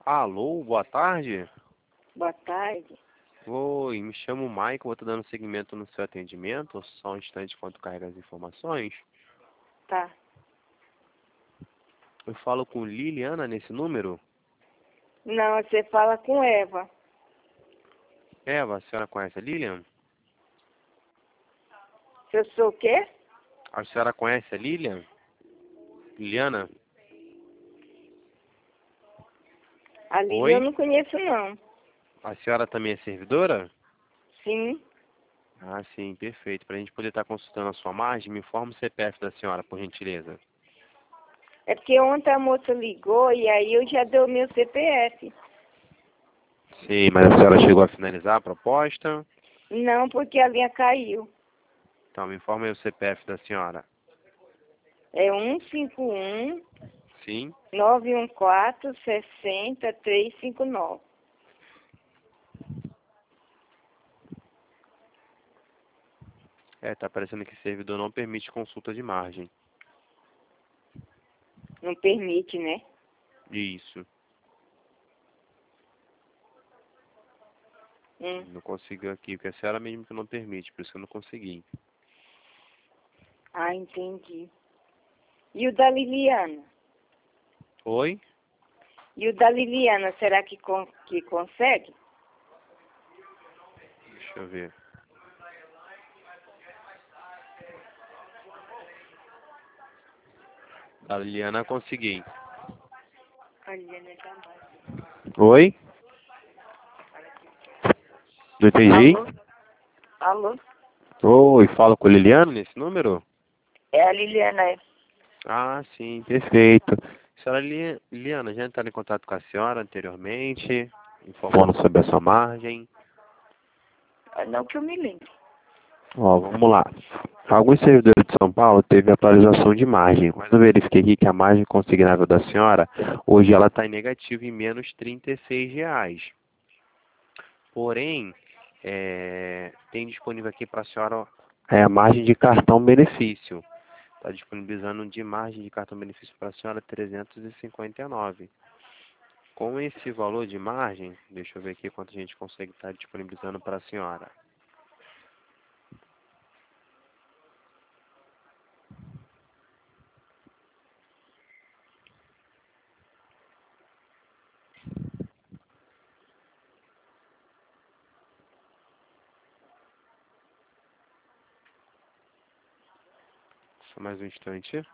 Alô, boa tarde. Boa tarde. Oi, me chamo Michael, vou estar dando seguimento no seu atendimento. Só um instante enquanto carrega as informações. Tá. Eu falo com Liliana nesse número? Não, você fala com Eva. Eva, a senhora conhece a Lilian? Eu sou o quê? A senhora conhece a Lilian? Liliana? A Lília Oi? eu não conheço, não. A senhora também é servidora? Sim. Ah, sim, perfeito. Para a gente poder estar consultando a sua margem, me informa o CPF da senhora, por gentileza. É porque ontem a moça ligou e aí eu já dei o meu CPF. Sim, mas a senhora chegou a finalizar a proposta? Não, porque a linha caiu. Então, me informa aí o CPF da senhora. É 151 Sim? 914 60 359. Tá parecendo que servidor não permite consulta de margem. Não permite, né? Isso. Não conseguiu aqui, porque a senhora mesmo que não permite, por isso que eu não consegui. Ah, entendi. E o da Liliana? Oi? E o da Liliana, será que consegue? Deixa eu ver. A Liliana consegui. A Liliana é jamais. Oi? Não entendi. Alô? Oi, falo com a Liliana nesse número? É a Liliana, é. Ah, sim, perfeito. Senhora Liliana, já entraram em contato com a senhora anteriormente, informando sobre a sua margem? Não que eu me lembre. Ó, vamos lá. Alguns servidores de São Paulo teve atualização de margem, mas eu verifiquei aqui que a margem consignável da senhora, hoje ela está em negativo em menos R$ 36. Porém, tem disponível aqui para a senhora a margem de cartão benefício. Está disponibilizando de margem de cartão benefício para a senhora 359. Com esse valor de margem, deixa eu ver aqui quanto a gente consegue estar disponibilizando para a senhora. Só mais um instante.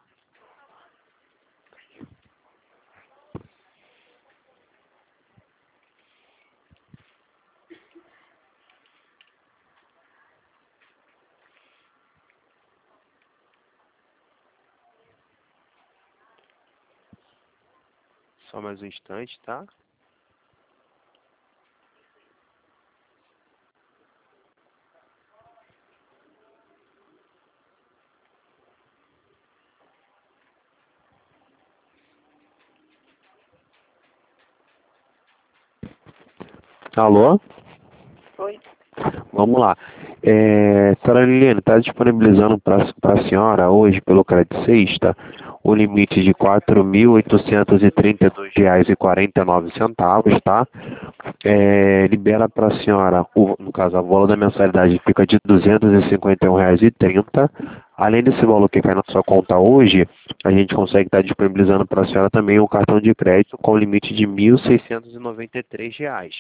Só mais um instante, tá? Alô? Foi? Vamos lá. Senhora Liliane, está disponibilizando para a senhora hoje, pelo crédito sexta, o limite de R$ 4.832,49, tá? Libera para a senhora, no caso, a bola da mensalidade fica de R$ 251,30. Além desse valor que cai na sua conta hoje, a gente consegue estar disponibilizando para a senhora também um cartão de crédito com limite de R$ 1.693.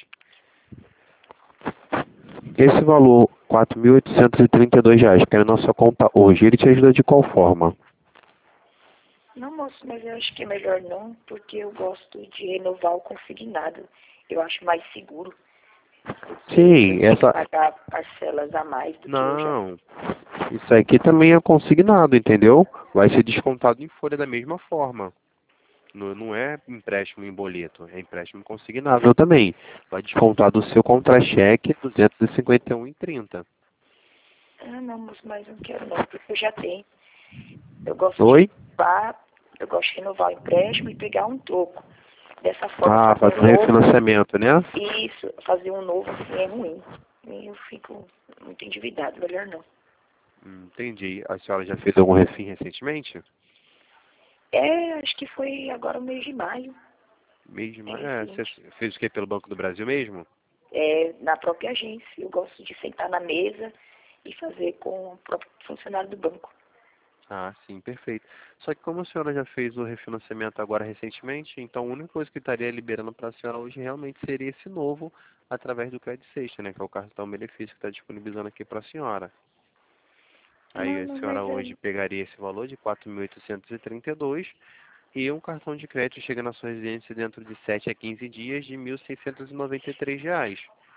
Esse valor, R$ 4.832, que é na nossa conta hoje, ele te ajuda de qual forma? Não, moço, mas eu acho que é melhor não, porque eu gosto de renovar o consignado. Eu acho mais seguro. Sim, Eu tenho que pagar parcelas a mais do que eu já. Não, isso aqui também é consignado, entendeu? Vai ser descontado em folha da mesma forma. Não é empréstimo em boleto, é empréstimo consignável também. Vai descontar do seu contra-cheque R$ 251,30. Ah, não, moço, mas não quero não, porque eu já tenho. Eu gosto de Oi? renovar, eu gosto de renovar o empréstimo e pegar um troco. Dessa forma, Ah, fazer faz um um novo. refinanciamento, né? Isso, fazer um novo assim é ruim. E eu fico muito endividado, melhor não. Entendi. A senhora já fez algum refim recentemente? Acho que foi agora no mês de maio. Mesmo? É É, você recente. fez o que pelo Banco do Brasil mesmo? É, na própria agência. Eu gosto de sentar na mesa e fazer com o próprio funcionário do banco. Ah, sim, perfeito. Só que como a senhora já fez o refinanciamento agora recentemente, então a única coisa que estaria liberando para a senhora hoje realmente seria esse novo através do Credit Sexta, né? Que é o cartão benefício que está disponibilizando aqui para a senhora. Aí Não, a não, senhora mas hoje pegaria esse valor de 4.832 e um cartão de crédito chega na sua residência dentro de 7 a 15 dias de R$ 1.693.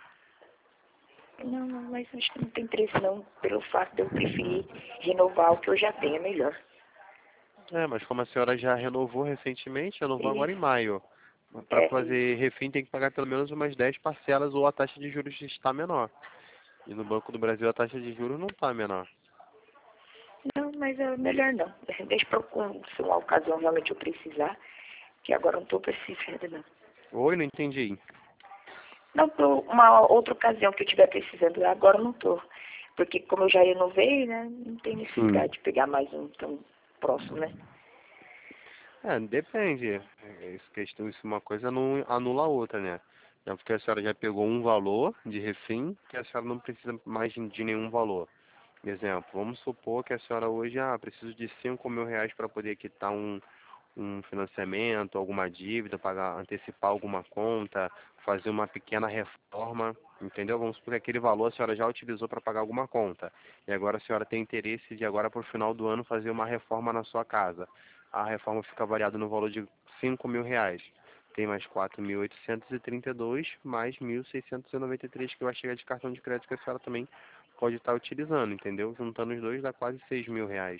não, não, mas acho que não tem preço não, pelo fato de eu preferir renovar o que eu já tenho, é melhor. É, mas como a senhora já renovou recentemente, renovou agora em Isso, maio. Para isso. fazer refim tem que pagar pelo menos umas 10 parcelas ou a taxa de juros está menor. E no Banco do Brasil a taxa de juros não está menor. Não, mas é melhor não. Deixa pra se uma ocasião realmente eu precisar, que agora eu não estou precisando não. Oi, não entendi. Não, por uma outra ocasião que eu estiver precisando, agora eu não estou. Porque como eu já renovei, né, não tem Sim. necessidade de pegar mais um tão próximo, né? É, depende. Isso uma coisa não anula a outra, né? É porque a senhora já pegou um valor de refim que a senhora não precisa mais de nenhum valor. Exemplo, vamos supor que a senhora hoje, preciso de R$ 5.000 para poder quitar um financiamento, alguma dívida, pagar, antecipar alguma conta, fazer uma pequena reforma, entendeu? Vamos supor que aquele valor a senhora já utilizou para pagar alguma conta. E agora a senhora tem interesse de agora para o final do ano fazer uma reforma na sua casa. A reforma fica avaliada no valor de R$ 5.000. Tem mais 4.832 mais 1.693 que vai chegar de cartão de crédito que a senhora também pode estar utilizando, entendeu? Juntando os dois dá quase R$ 6.000.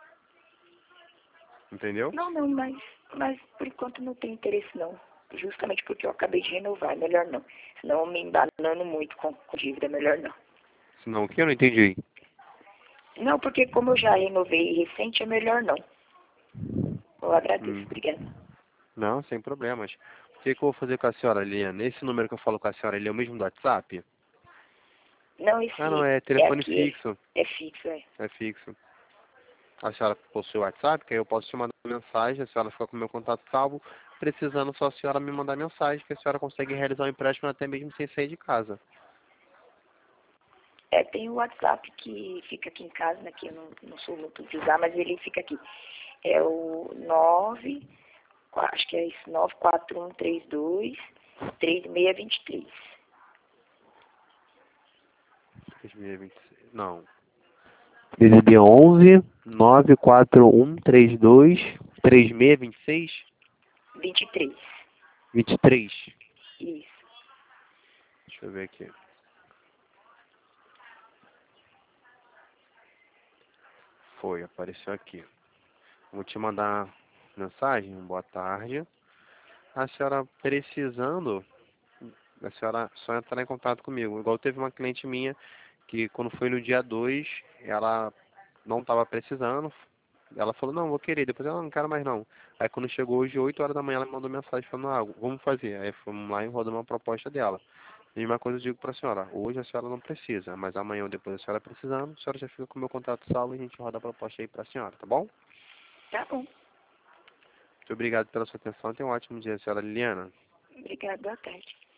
Entendeu? Não, não, mas por enquanto não tem interesse não. Justamente porque eu acabei de renovar, é melhor não. Senão eu me embanando muito com dívida, é melhor não. Senão o que eu não entendi? Não, porque como eu já renovei recente, é melhor não. Eu agradeço, Hum. obrigada. Não, sem problemas. O que que eu vou fazer com a senhora, Eliana? Esse número que eu falo com a senhora, ele é o mesmo do WhatsApp? Não, Ah, não, esse é é telefone aqui, fixo. é fixo, é. É fixo. A senhora possui o WhatsApp, que aí eu posso te mandar mensagem, a senhora fica com o meu contato salvo. Precisando, só a senhora me mandar mensagem, que a senhora consegue realizar o empréstimo até mesmo sem sair de casa. É, tem o WhatsApp que fica aqui em casa, né, que eu não sou muito de usar, mas ele fica aqui. É o 9, acho que é isso, 94132 3623. 2026. Não. DDD 11 94132 3626 23. 23. Isso. Deixa eu ver aqui. Foi, apareceu aqui. Vou te mandar mensagem, boa tarde. A senhora precisando, a senhora só entrar em contato comigo. Igual teve uma cliente minha que quando foi no dia 2 ela não estava precisando. Ela falou, não, vou querer. Depois ela não quero mais não. Aí quando chegou hoje, 8 horas da manhã, ela me mandou mensagem falando, vamos fazer. Aí fomos lá e rodamos uma proposta dela. Mesma coisa eu digo para a senhora, hoje a senhora não precisa, mas amanhã ou depois a senhora precisando, a senhora já fica com o meu contato salvo e a gente roda a proposta aí para a senhora, tá bom? Tá bom. Muito obrigado pela sua atenção. Tenha um ótimo dia, senhora Liliana. Obrigada, boa tarde.